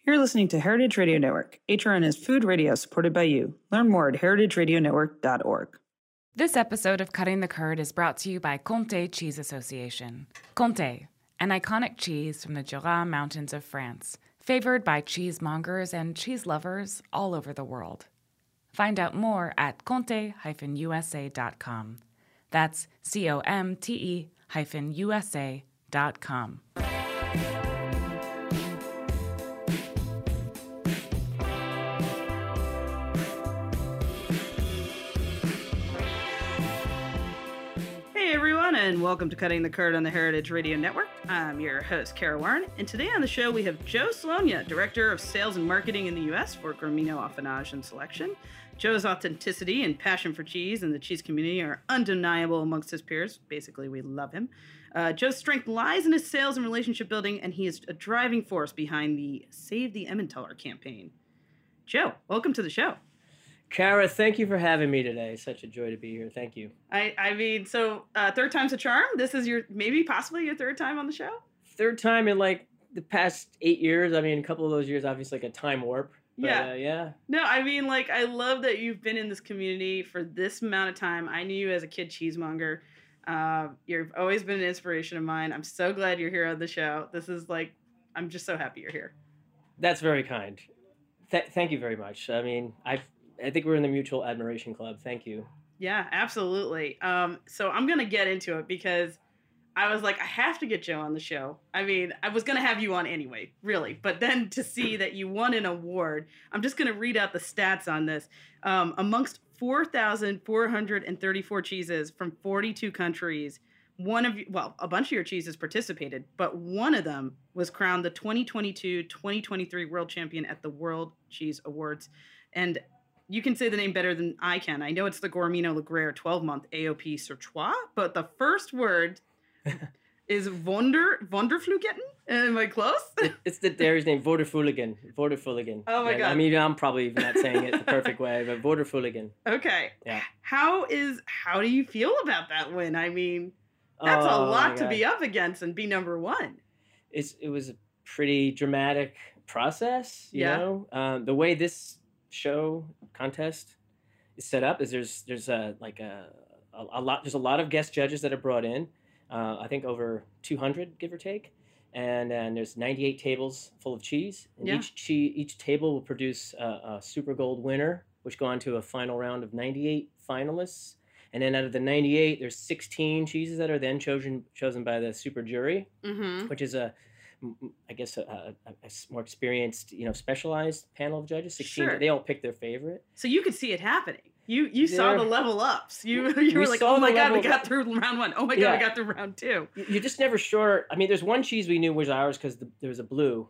You're listening to Heritage Radio Network. HRN is food radio supported by you. Learn more at heritageradionetwork.org. This episode of Cutting the Curd is brought to you by Comté Cheese Association. Comté, an iconic cheese from the Jura Mountains of France, favored by cheesemongers and cheese lovers all over the world. Find out more at comte-usa.com. That's COMTE-USA.com. And welcome to Cutting the Curd on the Heritage Radio Network. I'm your host, Kara Warren, and today on the show we have Joe Slonja, Director of Sales and Marketing in the U.S. for Gourmino Affinage and Selection. Joe's authenticity and passion for cheese and the cheese community are undeniable amongst his peers. Basically, we love him. Joe's strength lies in his sales and relationship building, and he is a driving force behind the Save the Emmentaler campaign. Joe, welcome to the show. Kara, thank you for having me today. Such a joy to be here. Thank you. I mean, third time's a charm. This is possibly your third time on the show? Third time in like the past 8 years. I mean, a couple of those years, obviously, like a time warp. But, yeah. No, I mean, like, I love that you've been in this community for this amount of time. I knew you as a kid cheesemonger. You've always been an inspiration of mine. I'm so glad you're here on the show. This is like, I'm just so happy you're here. That's very kind. Thank you very much. I mean, I think we're in the mutual admiration club. Thank you. Yeah, absolutely. So I'm going to get into it because I was like, I have to get Joe on the show. I mean, I was going to have you on anyway, really. But then to see that you won an award, I'm just going to read out the stats on this. Amongst 4,434 cheeses from 42 countries, a bunch of your cheeses participated, but one of them was crowned the 2022-2023 World Champion at the World Cheese Awards. And you can say the name better than I can. I know it's the Gourmino Lagrère 12-month AOP Surtrois, but the first word is Wonderflugen. Am I close? It's the dairy's name, Wonderflugen. Oh my God. I mean, I'm probably even not saying it the perfect way, but Wonderflugen. Okay. Yeah. How do you feel about that win? I mean, that's a lot to be up against and be number one. It was a pretty dramatic process, you know? The way this show contest is set up is there's a lot of guest judges that are brought in. I think over 200, give or take, and there's 98 tables full of cheese, and each table will produce a Super Gold winner, which go on to a final round of 98 finalists, and then out of the 98, there's 16 cheeses that are then chosen by the super jury, which is a more experienced, specialized panel of judges. 16, sure. They all pick their favorite. So you could see it happening. You saw the level ups. You were like, oh my God, we got through round one. Oh my God, we got through round two. You're just never sure. I mean, there's one cheese we knew was ours because there was a blue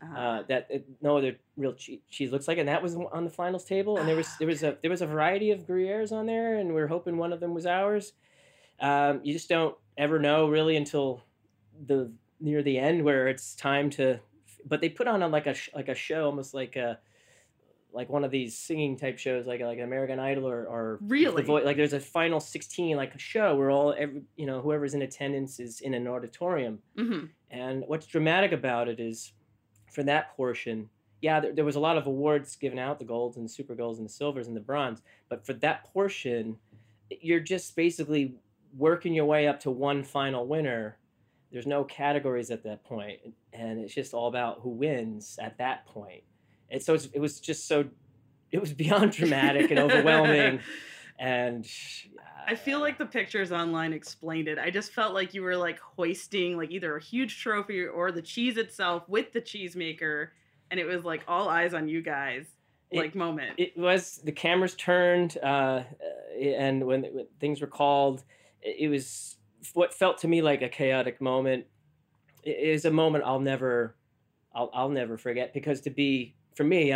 no other real cheese looks like, and that was on the finals table. And there was a variety of Gruyères on there, and we were hoping one of them was ours. You just don't ever know really until near the end where it's time to. But they put on like a show, almost like one of these singing type shows, like American Idol or really, like there's a final 16 like a show where whoever's in attendance is in an auditorium. And what's dramatic about it is for that portion, there was a lot of awards given out, the golds and the super golds and the silvers and the bronze, but for that portion, you're just basically working your way up to one final winner. There's no categories at that point, and it's just all about who wins at that point. And so it was beyond dramatic and overwhelming. And I feel like the pictures online explained it. I just felt like you were like hoisting like either a huge trophy or the cheese itself with the cheesemaker, and it was like all eyes on you guys. Moment. It was, the cameras turned, and when things were called, it was what felt to me like a chaotic moment. It is a moment I'll never forget, because for me,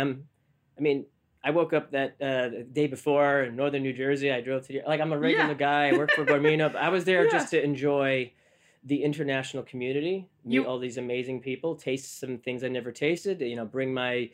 I woke up that day before in northern New Jersey. I drove to I'm a regular guy. I work for Gourmino. I was there just to enjoy the international community, meet all these amazing people, taste some things I never tasted. Bring my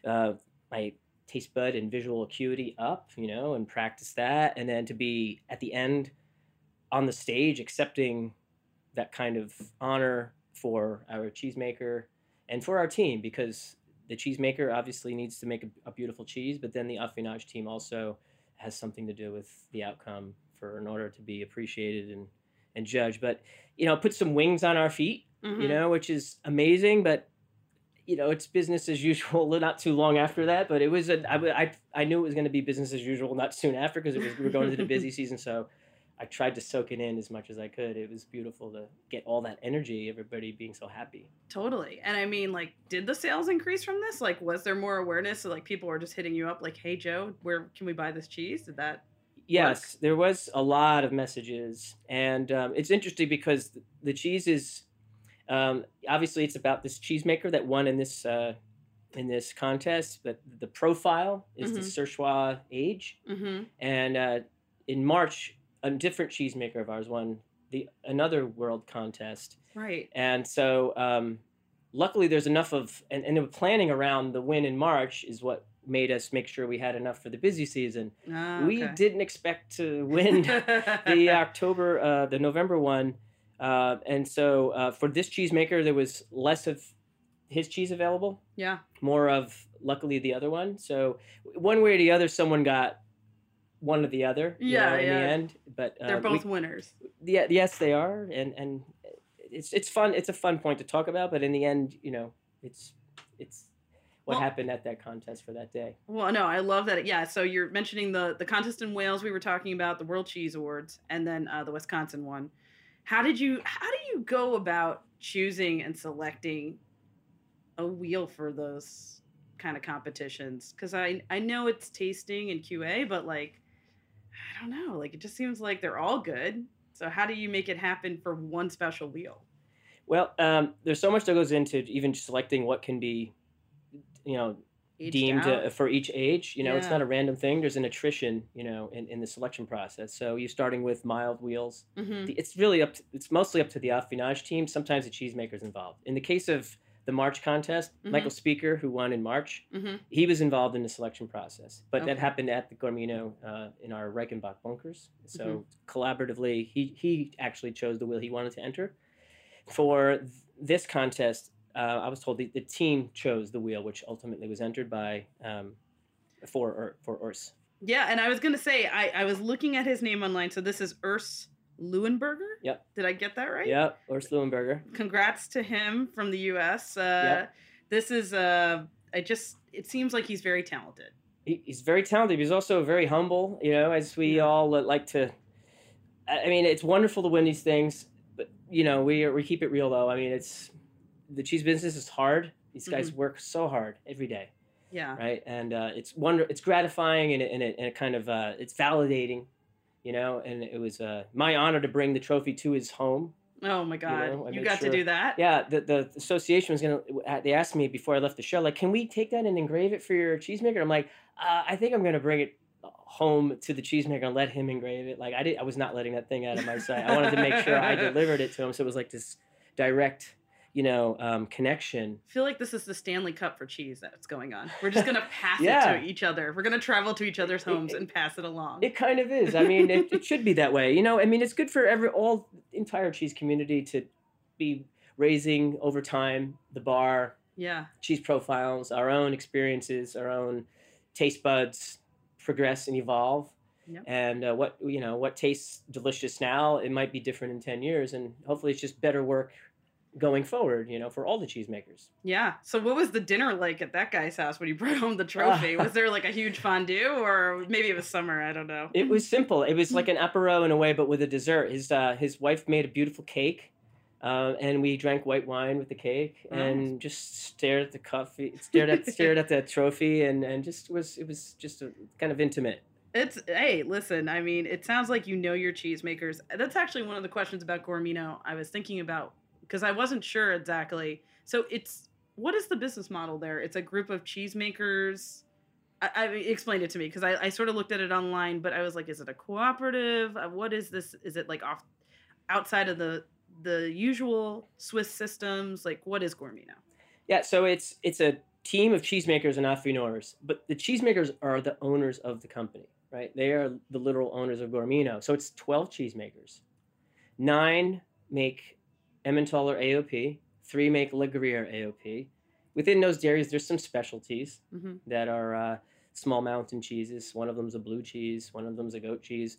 taste bud and visual acuity up, and practice that, and then to be at the end on the stage accepting that kind of honor for our cheesemaker and for our team, because the cheesemaker obviously needs to make a beautiful cheese, but then the affinage team also has something to do with the outcome in order to be appreciated and judged. But put some wings on our feet, which is amazing. But it's business as usual. Not too long after that, but it was I knew it was going to be business as usual not soon after, because we were going into the busy season. So I tried to soak it in as much as I could. It was beautiful to get all that energy, everybody being so happy. Totally. And I mean, like, did the sales increase from this? Like, was there more awareness? So, like, people were just hitting you up like, hey, Joe, where can we buy this cheese? Did that Yes, work? there was a lot of messages. And it's interesting because the cheese is, obviously it's about this cheesemaker that won in this contest, but the profile is the Surchoix age. And in March, a different cheesemaker of ours won another world contest. Right. And so luckily there's enough and the planning around the win in March is what made us make sure we had enough for the busy season. We didn't expect to win the November one. And so for this cheesemaker, there was less of his cheese available. Yeah. More of, luckily, the other one. So one way or the other, someone got one or the other. In the end, but they're both winners. Yeah, yes, they are, and it's fun. It's a fun point to talk about, but in the end, it's what happened at that contest for that day. Well, no, I love that. Yeah, so you're mentioning the contest in Wales we were talking about, the World Cheese Awards, and then the Wisconsin one. How do you go about choosing and selecting a wheel for those kind of competitions? Because I know it's tasting and QA, but like, I don't know, like it just seems like they're all good. So how do you make it happen for one special wheel? Well, there's so much that goes into even selecting what can be, Aged deemed out. for each age. It's not a random thing. There's an attrition, in the selection process. So you're starting with mild wheels. It's really it's mostly up to the affinage team. Sometimes the cheesemaker's involved. In the case of the March contest, Michael Speaker, who won in March, he was involved in the selection process. But that happened at the Gormino in our Reichenbach bunkers. So collaboratively, he actually chose the wheel he wanted to enter. For this contest, I was told the team chose the wheel, which ultimately was entered by for Urs. Yeah, and I was gonna say I was looking at his name online. So this is Urs Leuenberger. Yep. Did I get that right? Yep, Urs Leuenberger. Congrats to him from the U.S. Yep. This is it seems like he's very talented. He's very talented. He's also very humble. As we all like to. I mean, it's wonderful to win these things, but we keep it real though. I mean, the cheese business is hard. These guys work so hard every day. Yeah. Right. And it's gratifying and it kind of it's validating, and it was my honor to bring the trophy to his home. Oh my God. You got to do that? Yeah. The association was they asked me before I left the show, like, can we take that and engrave it for your cheesemaker? I'm like, I think I'm going to bring it home to the cheesemaker and let him engrave it. Like I was not letting that thing out of my sight. I wanted to make sure I delivered it to him. So it was like this direct connection. I feel like this is the Stanley Cup for cheese that's going on. We're just going to pass it to each other. We're going to travel to each other's homes and pass it along. It kind of is. I mean, it should be that way. I mean, it's good for entire cheese community to be raising over time the bar, cheese profiles, our own experiences, our own taste buds progress and evolve. Yep. And what tastes delicious now, it might be different in 10 years. And hopefully it's just better work going forward, for all the cheesemakers. Yeah. So what was the dinner like at that guy's house when you brought home the trophy? Was there like a huge fondue, or maybe it was summer? I don't know. It was simple. It was like an apéro in a way, but with a dessert. His wife made a beautiful cake, and we drank white wine with the cake and just stared at the coffee, stared at the trophy, and it was just a kind of intimate. Hey, listen, I mean, it sounds like your cheesemakers. That's actually one of the questions about Gormino I was thinking about, because I wasn't sure exactly. So what is the business model there? It's a group of cheesemakers. I explained it to me because I sort of looked at it online, but I was like, is it a cooperative? What is this? Is it like outside of the usual Swiss systems? Like, what is Gormino? Yeah, so it's a team of cheesemakers and affineurs, but the cheesemakers are the owners of the company, right? They are the literal owners of Gormino. So it's 12 cheesemakers. 9 make Emmentaler AOP, 3 make La Gruyere AOP, within those dairies, there's some specialties Mm-hmm. that are small mountain cheeses. One of them's a blue cheese. One of them's a goat cheese,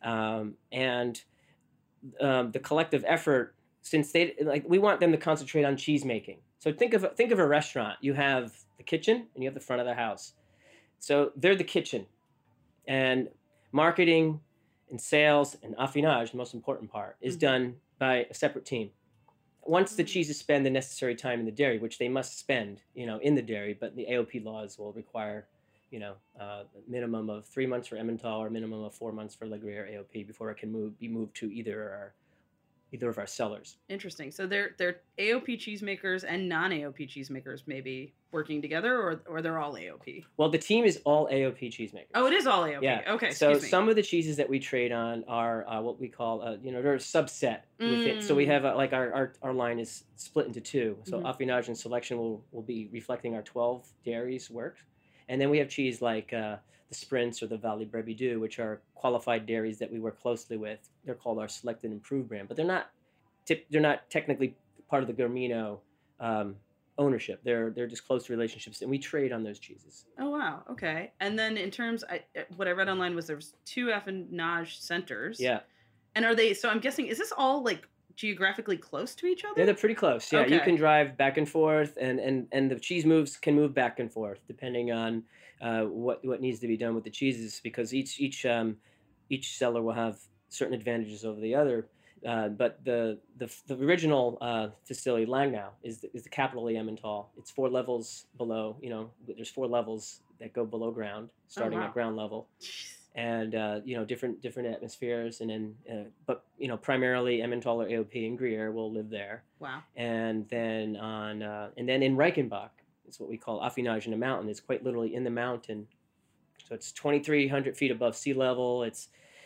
and the collective effort, since we want them to concentrate on cheese making. So think of a restaurant. You have the kitchen and you have the front of the house. So they're the kitchen, and marketing and sales and affinage, the most important part, is done by a separate team. Once the cheeses spend the necessary time in the dairy, which they must spend, in the dairy, but the AOP laws will require, a minimum of 3 months for Emmental or a minimum of 4 months for La Gruyere AOP before it can be moved to either of our cellars. Interesting. So they're AOP cheesemakers and non-AOP cheesemakers maybe working together, or they're all AOP? Well, the team is all AOP cheesemakers. Oh, it is all AOP. Yeah. Okay. So excuse me. some of the cheeses that we trade on are what we call, they're a subset within. So we have our line is split into two. So affinage and selection will be reflecting our 12 dairies work, and then we have cheese like the Sprints or the Valley Brebis, which are qualified dairies that we work closely with. They're called our Select and Improved brand, but they're not technically part of the Gormino ownership. They're just close relationships, and we trade on those cheeses. Oh wow, okay. And then in terms, what I read online was there's 2 affinage centers. Yeah. And are they? So I'm guessing, is this all like geographically close to each other? Yeah, they're pretty close. Yeah, Okay. you can drive back and forth, and the cheese moves can move back and forth depending on what needs to be done with the cheeses, because each seller will have certain advantages over the other. But the original facility, Langnau, is the capital of Emmental. It's 4 levels below. There's 4 levels that go below ground, starting wow. at ground level, and different atmospheres. And then, but primarily Emmental or AOP and Gruyere will live there. Wow. And then in Reichenbach, it's what we call affinage in the mountain. It's quite literally in the mountain. So it's 2,300 feet above sea level. It's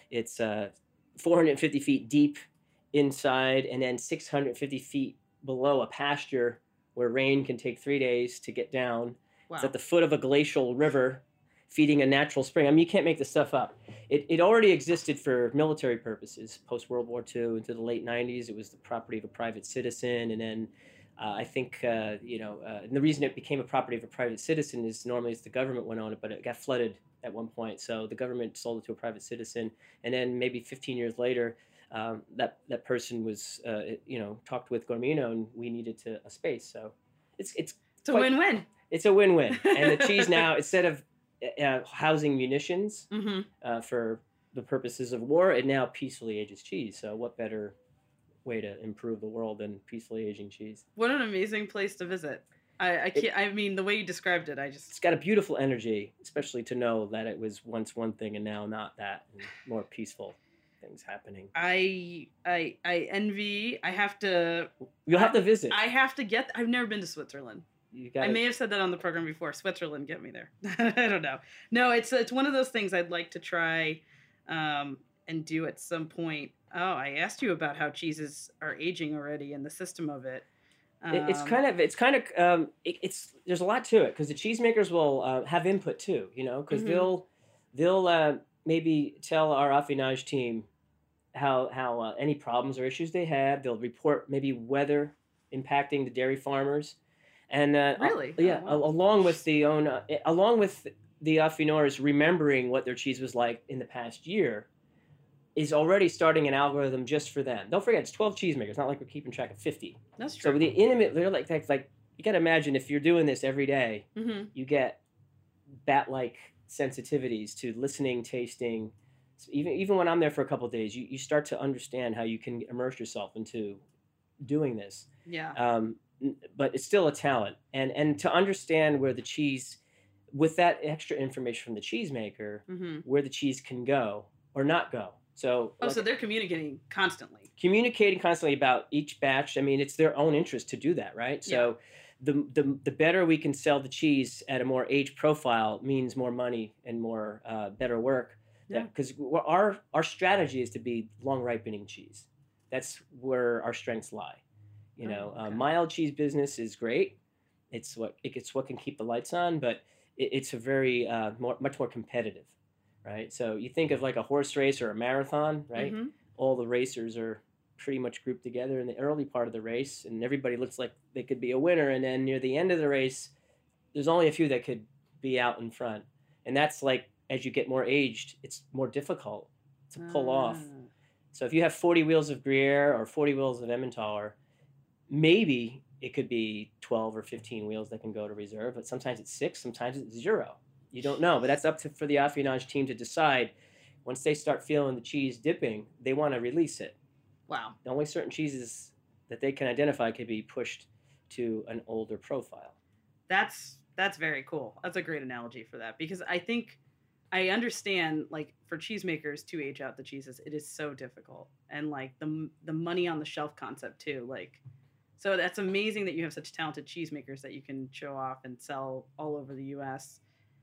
450 feet deep inside, and then 650 feet below a pasture where rain can take 3 days to get down. Wow. It's at the foot of a glacial river feeding a natural spring. I mean, you can't make this stuff up. It already existed for military purposes post World War II into the late 90s. It was the property of a private citizen, and then I think and the reason it became a property of a private citizen is normally it's the government went on it, but it got flooded at one point, so the government sold it to a private citizen, and then maybe 15 years later, that person was talked with Gormino, and we needed a space. So it's a win-win. It's a win-win, and the cheese now, instead of housing munitions for the purposes of war, it now peacefully ages cheese. So what better way to improve the world than peacefully aging cheese? What an amazing place to visit. I can't. I mean, the way you described it, it's got a beautiful energy, especially to know that it was once one thing and now not that, and more peaceful things happening. I envy. I have to. You'll have to visit. I have to get. I've never been to Switzerland. I may have said that on the program before. Switzerland, get me there. I don't know. No, it's one of those things I'd like to try and do at some point. Oh, I asked you about how cheeses are aging already and the system of it. There's a lot to it, because the cheesemakers will have input too, because they'll maybe tell our affinage team how any problems or issues they have. They'll report maybe weather impacting the dairy farmers, and really, along with the affineurs remembering what their cheese was like in the past year, is already starting an algorithm just for them. Don't forget, it's 12 cheesemakers. Not like we're keeping track of 50. That's true. So the intimate, they're like you got to imagine, if you're doing this every day, you get bat-like sensitivities to listening, tasting. So even when I'm there for a couple of days, you start to understand how you can immerse yourself into doing this. Yeah. But it's still a talent, and to understand where the cheese, with that extra information from the cheesemaker, where the cheese can go or not go. So so they're communicating constantly about each batch. I mean, it's their own interest to do that, right? So the better we can sell the cheese at a more age profile means more money and more better work. Yeah. Because our strategy is to be long ripening cheese. That's where our strengths lie. Mild cheese business is great. It's what can keep the lights on, but it's a very much more competitive. Right, so you think of like a horse race or a marathon, right? All the racers are pretty much grouped together in the early part of the race, and everybody looks like they could be a winner. And then near the end of the race, there's only a few that could be out in front. And that's like, as you get more aged, it's more difficult to pull off. So if you have 40 wheels of Gruyere or 40 wheels of Emmentaler, maybe it could be 12 or 15 wheels that can go to reserve, but sometimes it's 6, sometimes it's 0. You don't know, but that's up to for the affinage team to decide. Once they start feeling the cheese dipping, they want to release it. Wow. The only certain cheeses that they can identify could be pushed to an older profile. That's very cool. That's a great analogy for that, because I think I understand, like, for cheesemakers to age out the cheeses, it is so difficult. And like the money on the shelf concept too. Like, so that's amazing that you have such talented cheesemakers that you can show off and sell all over the US.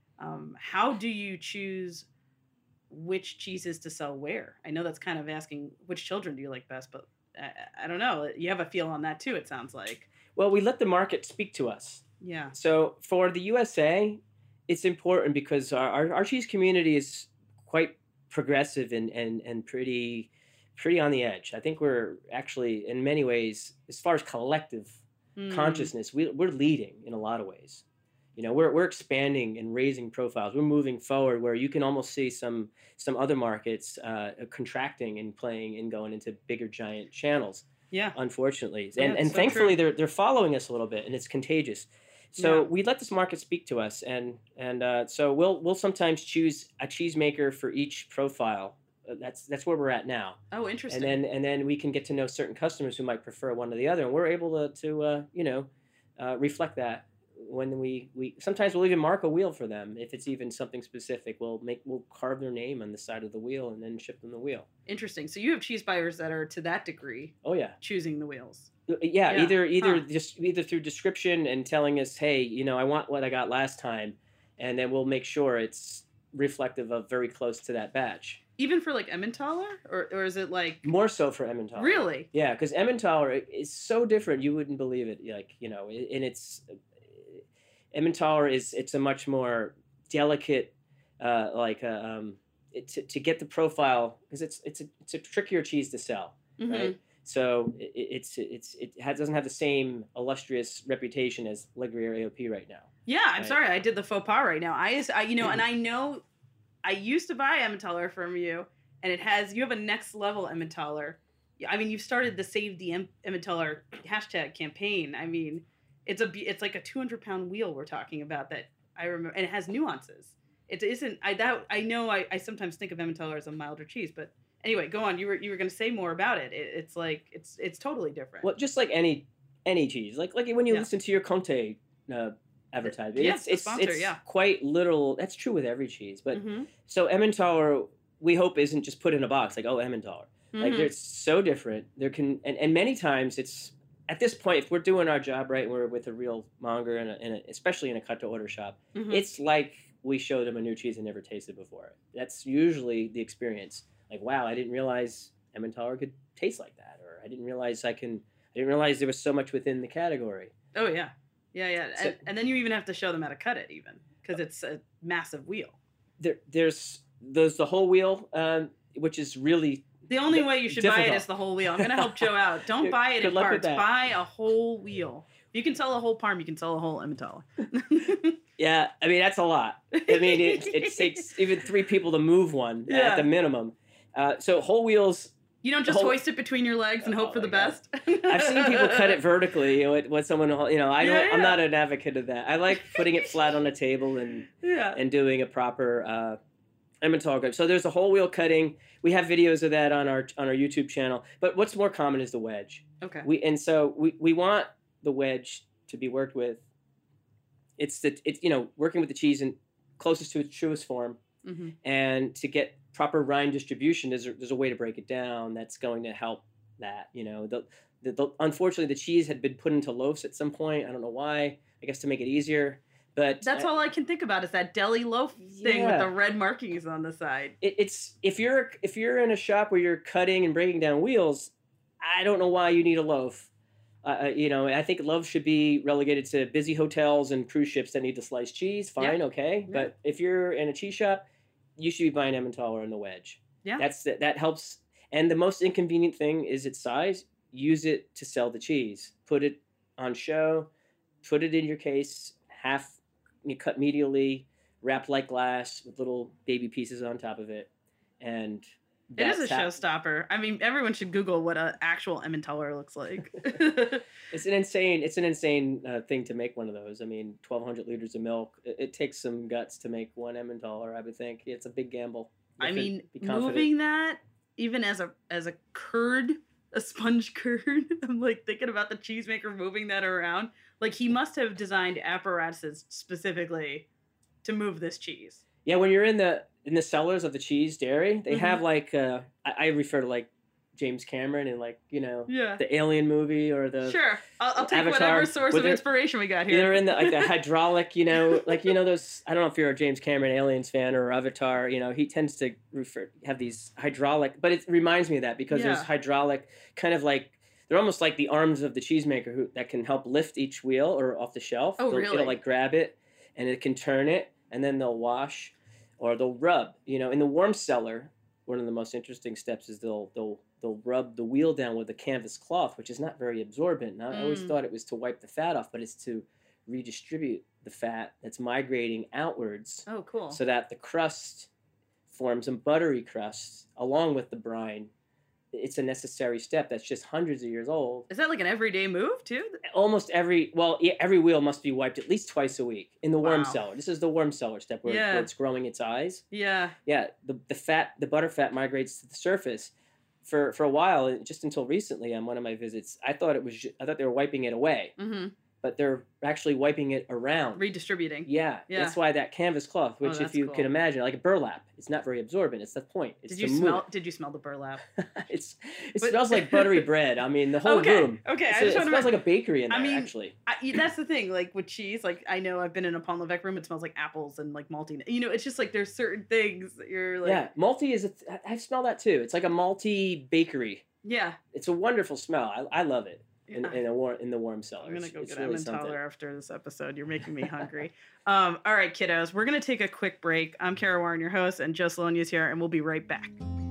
How do you choose which cheeses to sell where? I know that's kind of asking which children do you like best, but I don't know. You have a feel on that too, it sounds like. Well, we let the market speak to us. Yeah. So for the USA, it's important because our cheese community is quite progressive and pretty on the edge. I think we're actually, in many ways, as far as collective consciousness, we're leading in a lot of ways. You know, we're expanding and raising profiles. We're moving forward where you can almost see some other markets contracting and playing and going into bigger giant channels. Yeah. Unfortunately, Yeah, and so thankfully true. they're following us a little bit, and it's contagious. So Yeah. we let this market speak to us, and so we'll sometimes choose a cheesemaker for each profile. That's where we're at now. Oh, interesting. And then we can get to know certain customers who might prefer one or the other, and we're able to reflect that when we sometimes we'll even mark a wheel for them if it's even something specific. We'll carve their name on the side of the wheel and then ship them the wheel. Interesting. So you have cheese buyers that are to that degree. Oh yeah. Choosing the wheels. Yeah. Yeah. Either through description and telling us, hey, I want what I got last time, and then we'll make sure it's reflective of very close to that batch. Even for like Emmentaler, or is it like More so for Emmentaler. Really? Yeah, because Emmentaler is so different. You wouldn't believe it. Like, and it's Emmentaler it's a much more delicate, to get the profile, because it's a trickier cheese to sell, right? So it doesn't have the same illustrious reputation as Le Gruyere AOP right now. Yeah, I'm Right. sorry, I did the faux pas right now. And I know I used to buy Emmentaler from you, and you have a next level Emmentaler. I mean, you've started the Save the Emmentaler hashtag campaign. I mean, it's like a 200-pound wheel we're talking about that I remember, and it has nuances. It isn't. I sometimes think of Emmentaler as a milder cheese, but anyway, go on. You were going to say more about it. It's like it's totally different. Well, just like any cheese, like when you listen to your Conte advertising, it's quite literal. That's true with every cheese, but so Emmentaler, we hope, isn't just put in a box like, oh, Emmentaler. Like, they're so different. There can and many times it's at this point, if we're doing our job right, and we're with a real monger and especially in a cut to order shop, it's like we showed them a new cheese they never tasted before. That's usually the experience. Like, wow, I didn't realize Emmentaler could taste like that, or I didn't realize there was so much within the category. Oh yeah. So, and then you even have to show them how to cut it, even because it's a massive wheel. There's the whole wheel, which is really the only way you should difficult. buy it is the whole wheel. I'm gonna help Joe out. Don't buy it in parts. Buy a whole wheel. If you can sell a whole parm, you can sell a whole Emmentaler. Yeah, I mean that's a lot. I mean it takes even 3 people to move one at the minimum. So whole wheels. You don't just hoist it between your legs and hope for the best. I've seen people cut it vertically. When someone, I'm not an advocate of that. I like putting it flat on a table and doing a proper Emmentaler grip. So there's a whole wheel cutting. We have videos of that on our YouTube channel. But what's more common is the wedge. Okay. We want the wedge to be worked with. It's working with the cheese and closest to its truest form, and to get proper rind distribution, there's a way to break it down that's going to help that. Unfortunately, the cheese had been put into loaves at some point. I don't know why. I guess to make it easier. But that's all I can think about is that deli loaf thing with the red markings on the side. It's if you're in a shop where you're cutting and breaking down wheels, I don't know why you need a loaf. I think loaves should be relegated to busy hotels and cruise ships that need to slice cheese. Fine, okay. Yeah. But if you're in a cheese shop, you should be buying Emmentaler in the wedge. Yeah, that helps. And the most inconvenient thing is its size. Use it to sell the cheese. Put it on show, put it in your case, you cut medially, wrapped like glass with little baby pieces on top of it. And it is a showstopper. I mean, everyone should Google what an actual Emmentaler looks like. It's an insane thing to make one of those. I mean, 1,200 liters of milk. It takes some guts to make one Emmentaler, I would think. It's a big gamble. I mean, moving that, even as a curd, a sponge curd, I'm like thinking about the cheesemaker moving that around. Like, he must have designed apparatuses specifically to move this cheese. Yeah, when you're in the cellars of the cheese dairy, they have like I refer to like James Cameron and like, you know, the Alien movie or the Sure. I'll take Avatar, whatever source of inspiration we got here. They're in the hydraulic, you know, like, you know, those, I don't know if you're a James Cameron Aliens fan or Avatar, you know, he tends to have these hydraulic, but it reminds me of that because there's hydraulic kind of like, they're almost like the arms of the cheesemaker that can help lift each wheel or off the shelf. Oh, really? It'll like grab it and it can turn it and then they'll wash or they'll rub. You know, in the warm cellar, one of the most interesting steps is they'll rub the wheel down with a canvas cloth, which is not very absorbent. And I always thought it was to wipe the fat off, but it's to redistribute the fat that's migrating outwards. Oh, cool. So that the crust forms a buttery crust along with the brine. It's a necessary step that's just hundreds of years old. Is that like an everyday move too? Almost every wheel must be wiped at least twice a week in the warm cellar. This is the warm cellar step where it's growing its eyes. Yeah. Yeah. The butter fat migrates to the surface. For a while, just until recently on one of my visits, I thought they were wiping it away. Mm-hmm. But they're actually wiping it around. Redistributing. Yeah. That's why that canvas cloth, which if you can imagine, like a burlap, it's not very absorbent. It's the point. It's Did you smell the burlap? It smells like buttery bread. I mean, the whole room. Okay. It smells like a bakery in there, actually. That's the thing. Like with cheese, like I know I've been in a Pont l'Evêque room. It smells like apples and like malty. You know, it's just like there's certain things that you're like. Yeah, malty is. I smell that too. It's like a malty bakery. Yeah. It's a wonderful smell. I love it. In the warm cellars. I'm gonna go get Emmentaler after this episode. You're making me hungry. All right, kiddos, we're gonna take a quick break. I'm Kara Warren, your host, and Joe Salogna's here, and we'll be right back.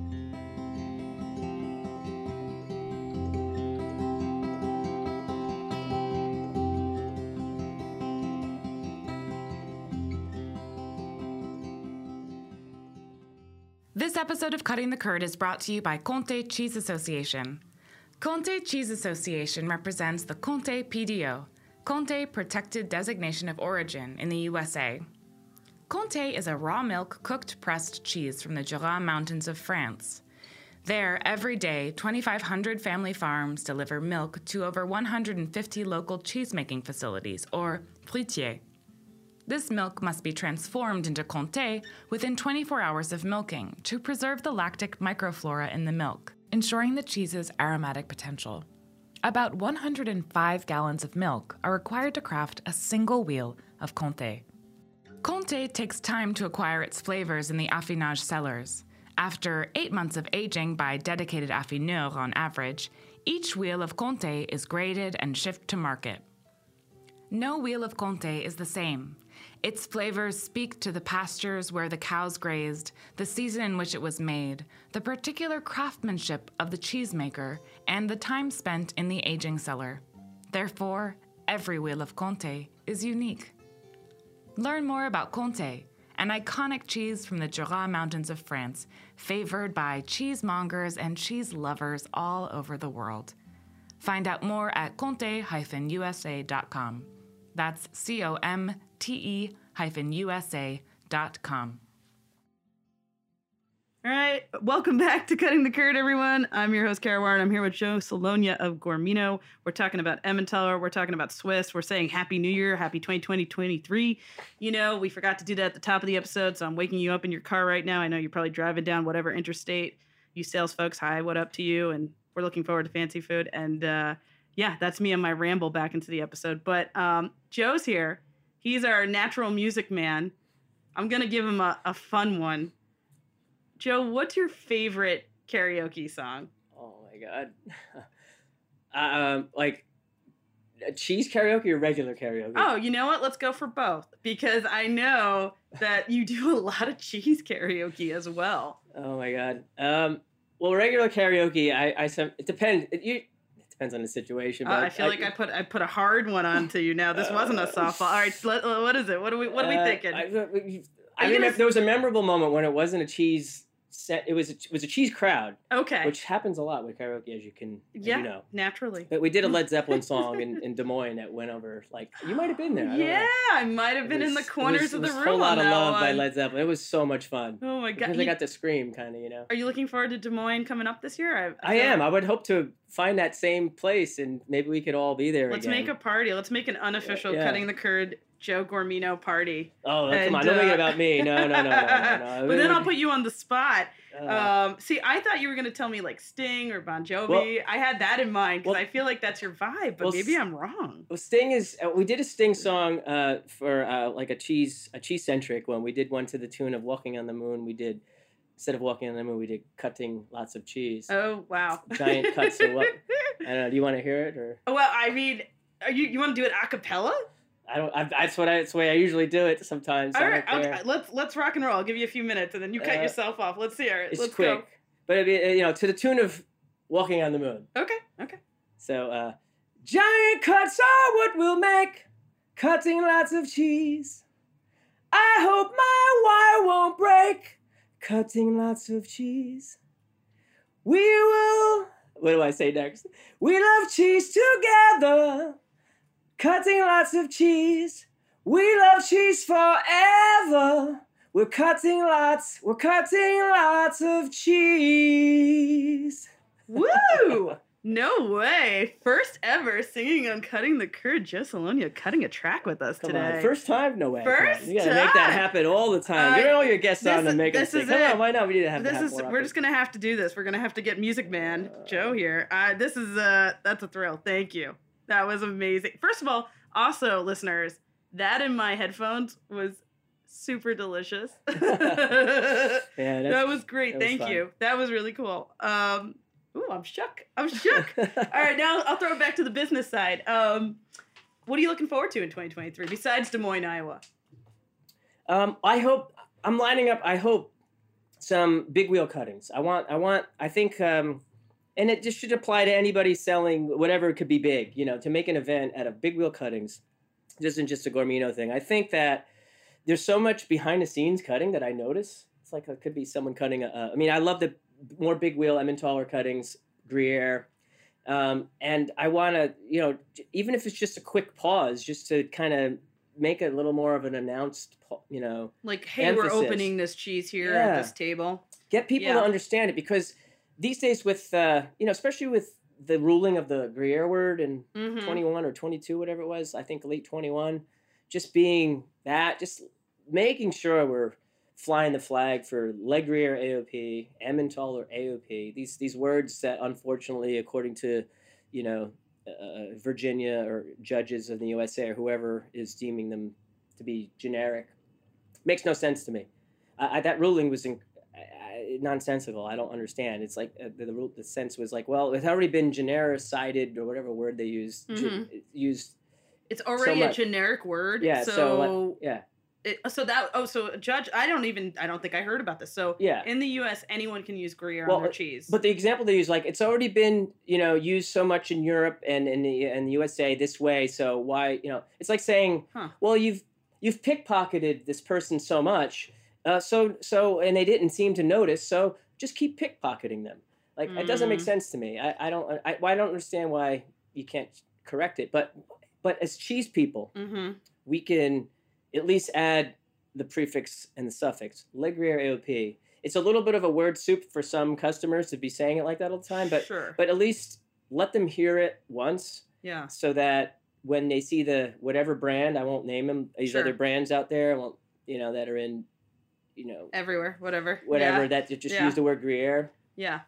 This episode of Cutting the Curd is brought to you by Comté Cheese Association. Comté Cheese Association represents the Comté PDO, Comté Protected Designation of Origin in the USA. Comté is a raw milk cooked pressed cheese from the Jura Mountains of France. There, every day, 2,500 family farms deliver milk to over 150 local cheesemaking facilities, or fruitiers. This milk must be transformed into Comté within 24 hours of milking to preserve the lactic microflora in the milk, ensuring the cheese's aromatic potential. About 105 gallons of milk are required to craft a single wheel of Comté. Comté takes time to acquire its flavors in the affinage cellars. After 8 months of aging by dedicated affineurs on average, each wheel of Comté is graded and shipped to market. No wheel of Comté is the same. Its flavors speak to the pastures where the cows grazed, the season in which it was made, the particular craftsmanship of the cheesemaker, and the time spent in the aging cellar. Therefore, every wheel of Comté is unique. Learn more about Comté, an iconic cheese from the Jura Mountains of France, favored by cheesemongers and cheese lovers all over the world. Find out more at comte-usa.com. That's COMTE-USA.com. All right, welcome back to Cutting the Curd, everyone. I'm your host, Kara Warren. I'm here with Joe Salogna of Gourmino. We're talking about Emmentaler. We're talking about Swiss. We're saying Happy New Year, Happy 2020-23. You know, we forgot to do that at the top of the episode, so I'm waking you up in your car right now. I know you're probably driving down whatever interstate. You sales folks, hi, what up to you? And we're looking forward to fancy food. And yeah, that's me on my ramble back into the episode. But Joe's here. He's our natural music man. I'm going to give him a fun one. Joe, what's your favorite karaoke song? Oh my God. Like cheese karaoke or regular karaoke? Oh, you know what? Let's go for both because I know that you do a lot of cheese karaoke as well. Oh my God. Well, regular karaoke, it depends. It depends on the situation. But I feel like I put a hard one onto you now. This wasn't a softball. All right, what is it? What are we thinking? I remember there was a memorable moment when it wasn't a cheese set. It was a cheese crowd. Okay. Which happens a lot with karaoke, as you know. Naturally. But we did a Led Zeppelin song in Des Moines that went over, like, you might have been there. I might have been in the corners of the room. It was a whole lot of love one. by Led Zeppelin. It was so much fun. Oh my God. Because I got to scream, kind of, Are you looking forward to Des Moines coming up this year? I am. I would hope to find that same place, and maybe we could all be there Let's again. make a party. Let's make an unofficial Cutting the Curd Joe Gormino party. Oh, come on. Don't make it about me. No. But then I'll put you on the spot. See, I thought you were going to tell me like Sting or Bon Jovi. Well, I had that in mind because I feel like that's your vibe, but maybe I'm wrong. Well, Sting is. We did a Sting song for like a cheese-centric one. We did one to the tune of Walking on the Moon. We did, instead of Walking on the Moon, we did Cutting Lots of Cheese. Oh, wow. Giant cuts of what? I don't know. Do you want to hear it? Or? Well, I mean, you want to do it a cappella? That's the way I usually do it sometimes. All right, let's rock and roll. I'll give you a few minutes, and then you cut yourself off. Let's hear it. Let's quick, go. But to the tune of "Walking on the Moon." Okay. So, giant cuts are what we'll make, cutting lots of cheese. I hope my wire won't break, cutting lots of cheese. We will. What do I say next? We love cheese together. Cutting lots of cheese. We love cheese forever. We're cutting lots of cheese. Woo! No way. First ever singing on Cutting the Curd. Joe Solonia cutting a track with us today. Come on. First time? No way. First time. You gotta make that happen all the time. Get all your guests on and make them sing. Come on, why not? We need to have We're just going to have to do this. We're going to have to get Music Man Joe here. That's a thrill. Thank you. That was amazing. First of all, also, listeners, that in my headphones was super delicious. That was great. Thank you. That was really cool. Ooh, I'm shook. All right, now I'll throw it back to the business side. What are you looking forward to in 2023 besides Des Moines, Iowa? I'm lining up. I hope some big wheel cuttings. I think. And it just should apply to anybody selling whatever could be big, to make an event out of big wheel cuttings. This isn't just a Gormino thing. I think that there's so much behind the scenes cutting that I notice. It's like it could be someone cutting I love the more big wheel Emmentaler cuttings, Gruyere. And I want to, even if it's just a quick pause, just to kind of make it a little more of an announced, like, hey, emphasis. We're opening this cheese here at this table. Get people to understand it, because these days with, especially with the ruling of the Gruyere word in 21 or 22, whatever it was, I think late 21, just being that, just making sure we're flying the flag for Le Gruyere AOP, Emmentaler AOP, these words that unfortunately, according to, Virginia or judges of the USA or whoever is deeming them to be generic, makes no sense to me. That ruling was nonsensical. I don't understand. It's like the sense was like, well, it's already been genericided or whatever word they used. Used. It's already a generic word. Yeah. So a judge. I don't think I heard about this. So in the U.S., anyone can use Gruyere on their cheese. But the example they use, like, it's already been used so much in Europe and in the USA this way. So why it's like saying, well, you've pickpocketed this person so much. So and they didn't seem to notice, so just keep pickpocketing them. Like, it doesn't make sense to me. I don't understand why you can't correct it. But as cheese people, we can at least add the prefix and the suffix, Le Gruyere AOP. It's a little bit of a word soup for some customers to be saying it like that all the time, but at least let them hear it once. Yeah. So that when they see the whatever brand, I won't name them, these other brands out there, that are in, everywhere, whatever that just use the word Gruyere. Yeah.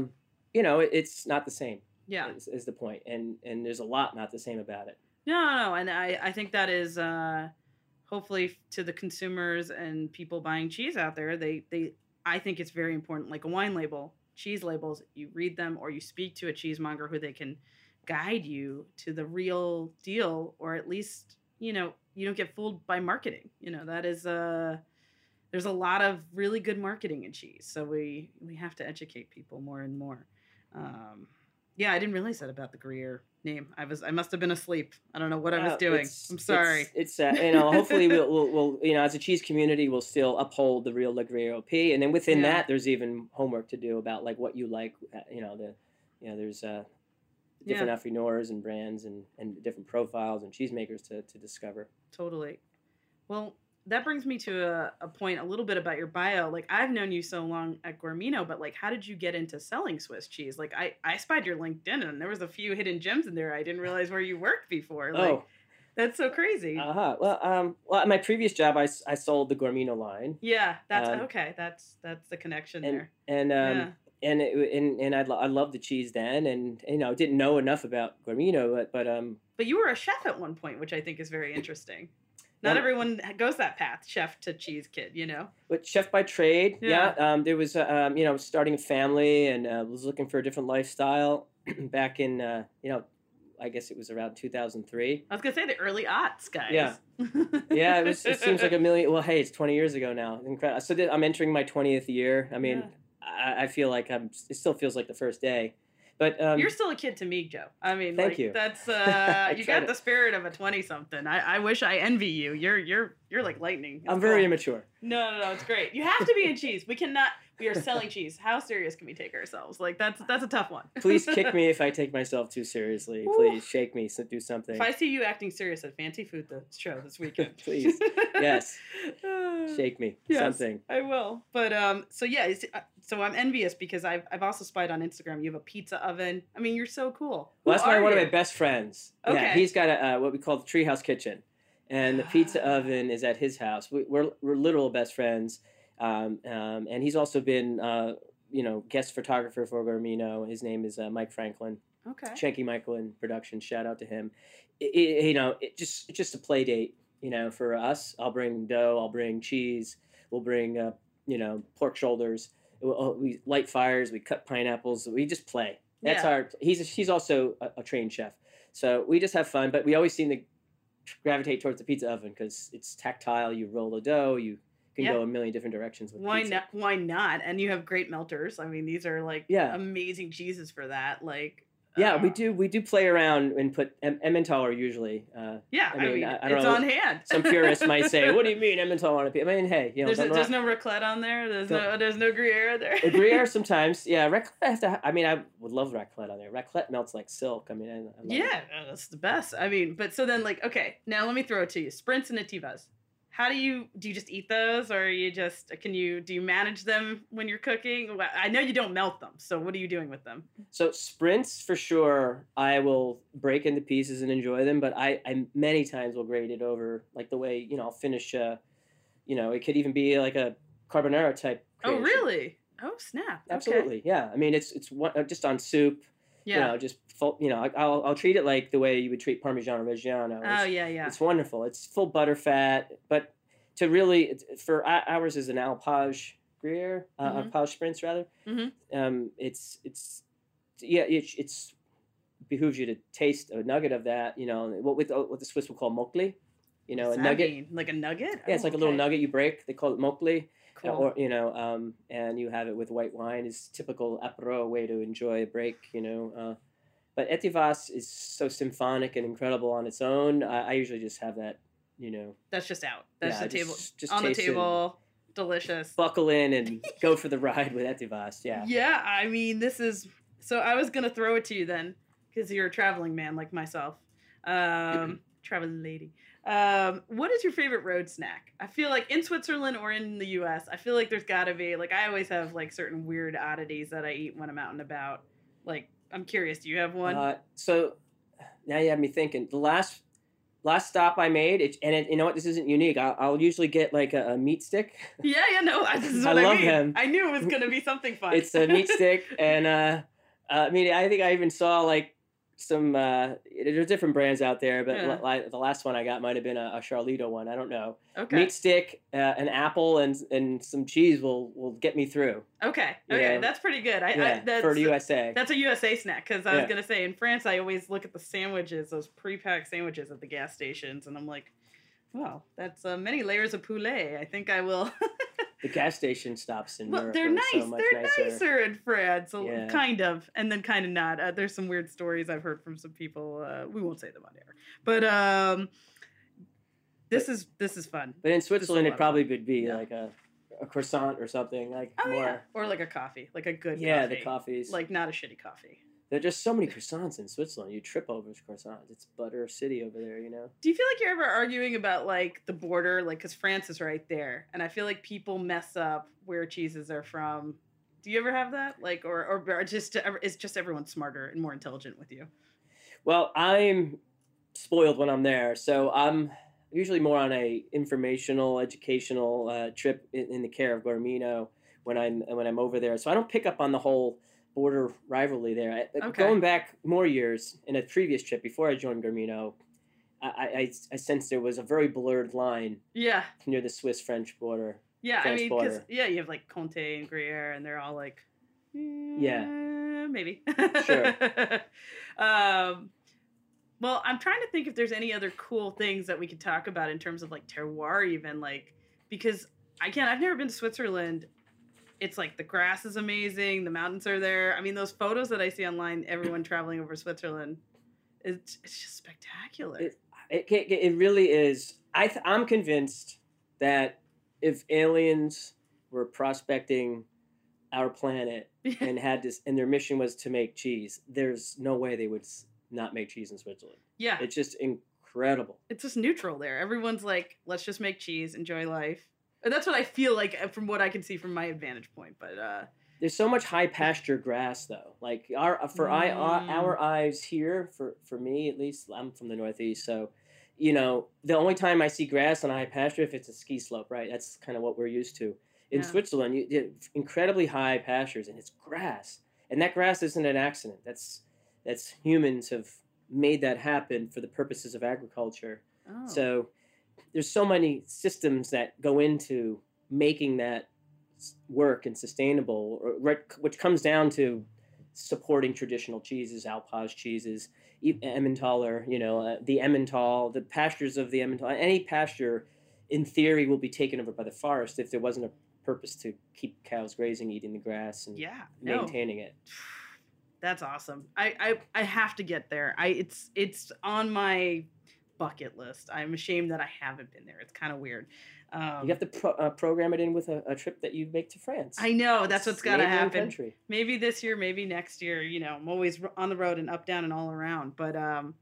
It's not the same. Yeah. Is the point. And there's a lot not the same about it. No. And I think that is hopefully to the consumers and people buying cheese out there, I think it's very important. Like a wine label, cheese labels, you read them or you speak to a cheesemonger who they can guide you to the real deal, or at least, you don't get fooled by marketing. That is there's there's a lot of really good marketing in cheese. So we have to educate people more and more. Yeah, I didn't realize that about the Gruyere name. I must have been asleep. I don't know what I was doing. I'm sorry. It's you know, hopefully we'll you know, as a cheese community, we'll still uphold the real La Gruyere OP, and then within that, there's even homework to do about like what you like. You know, there's different affineurs and brands and different profiles and cheesemakers to discover. Totally. Well, that brings me to a point a little bit about your bio. Like, I've known you so long at Gourmino, but like, how did you get into selling Swiss cheese? Like, I spied your LinkedIn and there was a few hidden gems in there. I didn't realize where you worked before. Like, that's so crazy. Well, at my previous job, I sold the Gourmino line. Yeah, that's okay. That's the connection there. And I loved the cheese then, and you know, didn't know enough about Gourmino, But you were a chef at one point, which I think is very interesting. Not everyone goes that path, chef to cheese kid, you know. But chef by trade, yeah. There was, you know, starting a family and was looking for a different lifestyle back in, you know, I guess it was around 2003. I was gonna say the early aughts, guys. Yeah, yeah. It seems like a million. Well, hey, it's 20 years ago now. Incredible. So I'm entering my 20th year. I mean, I feel like it still feels like the first day. But you're still a kid to me, Joe. I mean, thank you. That's you got the spirit of a 20-something. I wish I envy you. You're like lightning. I'm very immature. No, it's great. You have to be in cheese. We are selling cheese. How serious can we take ourselves? Like that's a tough one. Please kick me if I take myself too seriously. Ooh. Please shake me. So do something. If I see you acting serious at Fancy Food the show this weekend, please, yes, shake me. Yes, something. I will. But so I'm envious because I've also spied on Instagram. You have a pizza oven. I mean, you're so cool. Well, that's one of my best friends. Okay. Yeah, he's got a what we call the Treehouse Kitchen, and the pizza oven is at his house. We're literal best friends. And he's also been, you know, guest photographer for Gourmino. His name is Mike Franklin. Okay. Shanky Michael in production. Shout out to him. You know, it's just a play date. You know, for us, I'll bring dough. I'll bring cheese. We'll bring, you know, pork shoulders. We light fires. We cut pineapples. We just play. That's He's also a trained chef. So we just have fun. But we always seem to gravitate towards the pizza oven because it's tactile. You roll the dough. You can go a million different directions with pizza. Why not? And you have great melters. I mean, these are like amazing cheeses for that. Like we do play around and put Emmentaler usually. I mean I don't know, on hand. Some purists might say, "What do you mean Emmentaler on a pizza?" I mean, hey, you know, there's no raclette on there. There's no Gruyere there. Gruyere sometimes, yeah. Raclette, I would love raclette on there. Raclette melts like silk. I mean, I love it. That's the best. I mean, but so then like, okay, now let me throw it to you. Sprints and nativas. How do you just eat those, or do you manage them when you're cooking? I know you don't melt them, so what are you doing with them? So sprints for sure, I will break into pieces and enjoy them, but I many times will grate it over, like the way, you know, I'll finish. You know, it could even be like a carbonara type creation. Oh really? Oh snap! Absolutely, okay. Yeah. I mean, it's just on soup. Yeah. You know, just full, you know, I'll treat it like the way you would treat Parmigiano Reggiano. It's wonderful. It's full butter fat, but to really, for ours is an Alpage Gruyere, Alpage Sprints rather. Mm-hmm. It's behooves you to taste a nugget of that. You know, what the Swiss will call mokli. You know, a nugget. Mean? Like a nugget? Yeah, it's like a little nugget you break. They call it mokli. Cool. Or, you know, and you have it with white wine. Is typical apéro way to enjoy a break, you know. But Etivas is so symphonic and incredible on its own. I usually just have that, you know. That's just out. That's the table. Just on the table. Delicious. Buckle in and go for the ride with Etivas. Yeah. Yeah, I mean, this is... So I was going to throw it to you then, because you're a traveling man like myself. Traveling lady. What is your favorite road snack? I feel like in Switzerland or in the US, I feel like there's gotta be, like, I always have like certain weird oddities that I eat when I'm out and about. Like, I'm curious, do you have one? So now you have me thinking. The last stop I made, you know what, this isn't unique. I'll usually get like a meat stick. Yeah, no, this is what I love mean. Them. I knew it was gonna be something fun. It's a meat stick, and I mean, I think I even saw like some there's different brands out there, but the last one I got might have been a Charlito one. I don't know. Okay. Meat stick, an apple, and some cheese will get me through. Okay. That's pretty good. That's for the USA. That's a USA snack, because I was gonna say in France I always look at the sandwiches, those pre-packed sandwiches at the gas stations, and I'm like, wow, that's many layers of poulet. I think I will. The gas station stops in Europe they're are nice. so much They're nicer in France, Yeah. kind of, and then kind of not. There's some weird stories I've heard from some people. We won't say them on air, but this is fun. But in Switzerland, lot it of probably fun. would be Yeah. like a croissant or something like Oh more. yeah, or like a coffee, like a good Yeah, coffee. the coffees. Like not a shitty coffee. There are just so many croissants in Switzerland. You trip over croissants. It's butter city over there, you know. Do you feel like you're ever arguing about like the border, like because France is right there, and I feel like people mess up where cheeses are from. Do you ever have that, like, or just is just everyone smarter and more intelligent with you? Well, I'm spoiled when I'm there, so I'm usually more on a informational, educational trip in the care of Gormino when I'm over there. So I don't pick up on the whole border rivalry there. Okay. Going back more years in a previous trip before I joined Gormino, I sensed there was a very blurred line Yeah, near the Swiss-French border. yeah. I mean, because Transporter. you have like Conte and Gruyere, and they're all like, Yeah. maybe. Sure. Well, I'm trying to think if there's any other cool things that we could talk about in terms of like terroir, even like because I've never been to Switzerland. It's like the grass is amazing, the mountains are there. I mean, those photos that I see online, everyone traveling over Switzerland, it's just spectacular. It really is. I'm convinced that if aliens were prospecting our planet and had this, and their mission was to make cheese, there's no way they would not make cheese in Switzerland. Yeah, It's just incredible. it's just neutral there. Everyone's like, let's just make cheese, enjoy life. And that's what I feel like from what I can see from my vantage point. But There's so much high pasture grass, though. Like our eyes here, for me at least, I'm from the Northeast, so you know the only time I see grass on a high pasture if it's a ski slope, right? That's kind of what we're used to. In Yeah. Switzerland, you get incredibly high pastures, and it's grass, and that grass isn't an accident. That's humans have made that happen for the purposes of agriculture. oh. So there's so many systems that go into making that work and sustainable, which comes down to supporting traditional cheeses, Alpage cheeses, Emmentaler, the Emmental, the pastures of the Emmental. Any pasture, in theory, will be taken over by the forest if there wasn't a purpose to keep cows grazing, eating the grass, and Yeah, no. maintaining it. That's awesome. I have to get there. It's on my bucket list. I'm ashamed that I haven't been there. It's kind of weird. You have to program it in with a trip that you make to France. I know that's what's got to Neighboring happen. country. Maybe this year, maybe next year. I'm always on the road and up, down, and all around. But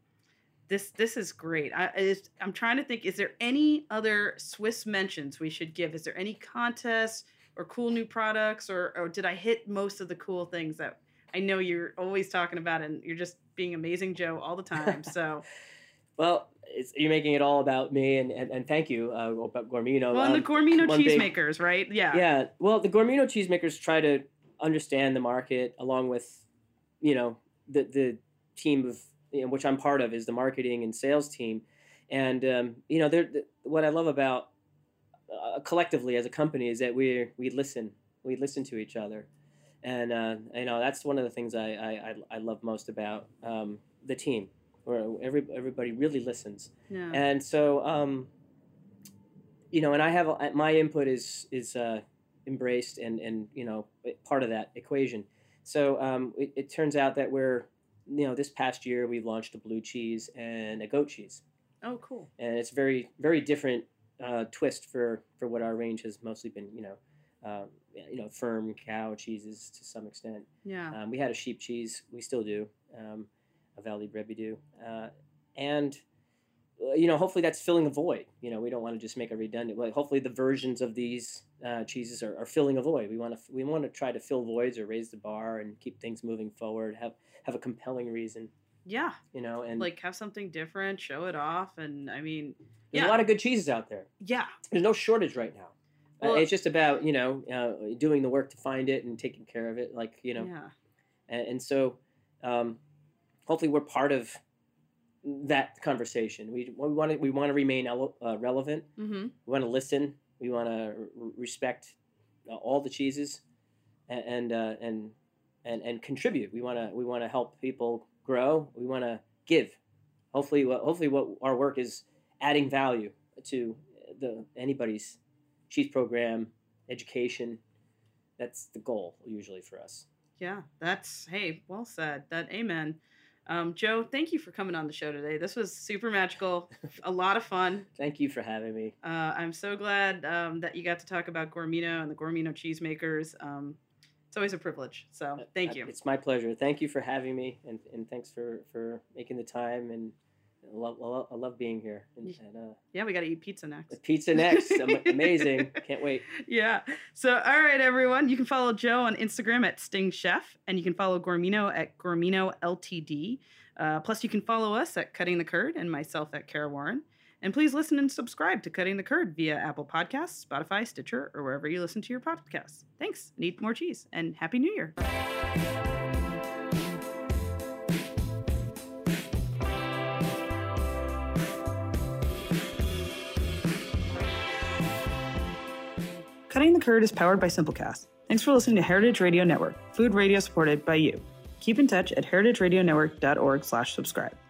this is great. I'm trying to think. Is there any other Swiss mentions we should give? Is there any contests or cool new products, or did I hit most of the cool things that I know you're always talking about, and you're just being amazing, Joe, all the time. So, well, you're making it all about me, and thank you about Gormino. Well, and the Gormino one big- cheesemakers, right? Yeah. Yeah. Well, the Gormino cheesemakers try to understand the market along with, the team of which I'm part of is the marketing and sales team, and what I love about collectively as a company is that we listen to each other. And that's one of the things I love most about the team, where everybody really listens. Yeah. And so and I have my input is embraced and part of that equation. So it turns out that we're this past year we launched a blue cheese and a goat cheese, Oh, cool. and it's very very different twist for what our range has mostly been. Firm cow cheeses to some extent. Yeah. We had a sheep cheese. We still do. A Valley Brebis and hopefully that's filling a void. We don't want to just make a redundant. Like hopefully the versions of these cheeses are filling a void. We want to try to fill voids or raise the bar and keep things moving forward. Have a compelling reason. Yeah. And Like have something different, show it off, and I mean, there's a lot of good cheeses out there. Yeah. There's no shortage right now. Well- It's just about doing the work to find it and taking care of it. Yeah. And so hopefully we're part of that conversation. We want to remain relevant. Mm-hmm. We want to listen. We want to respect all the cheeses, and contribute. We want to help people grow. We want to give. Hopefully what our work is adding value to anybody's cheese program education. That's the goal usually for us. Yeah, well said. Amen. Joe, thank you for coming on the show today. This was super magical, a lot of fun. Thank you for having me. I'm so glad that you got to talk about Gormino and the Gormino cheesemakers. It's always a privilege. So thank you. It's my pleasure. Thank you for having me, and thanks for making the time. And I love being here. Yeah, we got to eat pizza next. Pizza next. Amazing. Can't wait. Yeah. So, all right, everyone. You can follow Joe on Instagram at Sting Chef, and you can follow Gormino at Gormino Ltd. Plus, you can follow us at Cutting the Curd and myself at Kara Warren. And please listen and subscribe to Cutting the Curd via Apple Podcasts, Spotify, Stitcher, or wherever you listen to your podcasts. Thanks, and eat more cheese, and Happy New Year. Cutting the Curd is powered by Simplecast. Thanks for listening to Heritage Radio Network, food radio supported by you. Keep in touch at heritageradionetwork.org/subscribe.